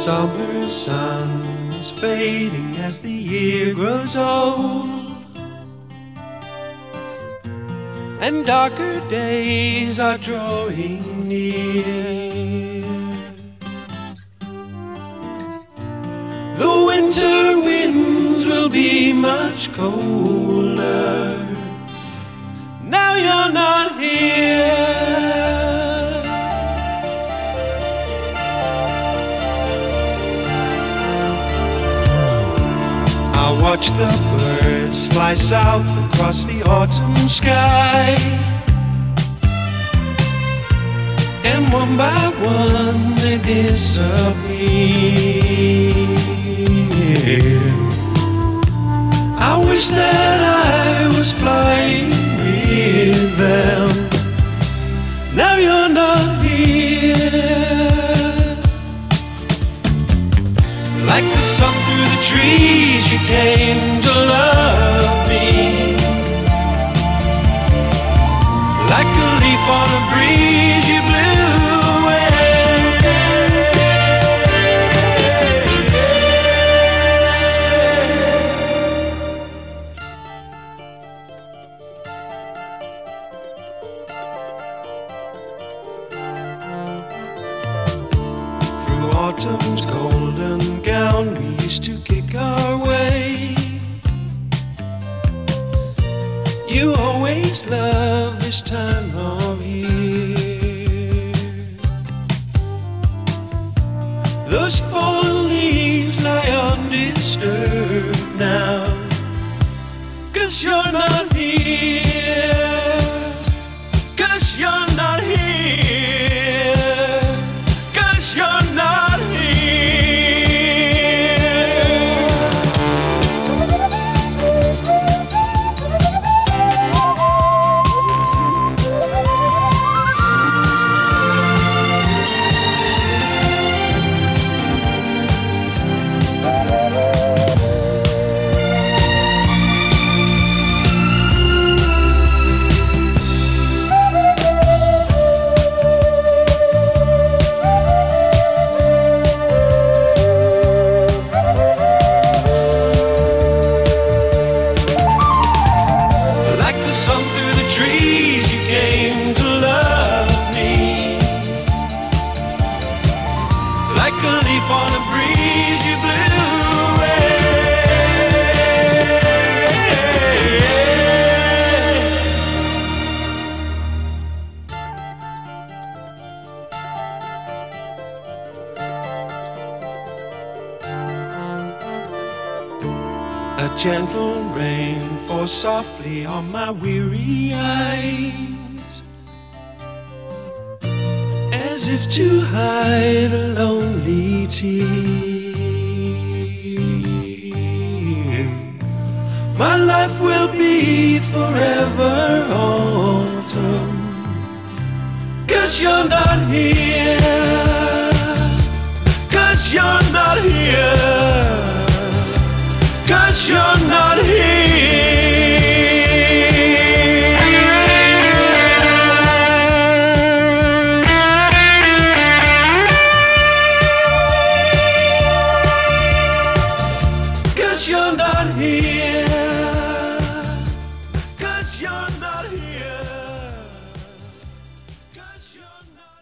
summer sun is fading as the year grows old, and darker days are drawing near. The winter winds will be much colder. Now you're not here. I watch the birds fly south across the autumn sky, and one by one they disappear. I wish that I was flying with them. Now you're not here. Like the sun through the trees, you came to love me. Like a leaf on a breeze, you blew away. Through autumn's golden gown, we used to kick our way. You always love this time of year. Those fallen leaves lie undisturbed now, 'cause you're not here. 'Cause you're not here. 'Cause you're not trees, you came to love me. Like a leaf on a breeze, you blew away. A gentle rain falls softly on my weary eyes, as if to hide a lonely tear. My life will be forever autumn, 'cause you're not here. 'Cause you're not here. 'Cause you're not here. You're not here. 'Cause you're not here. 'Cause you're not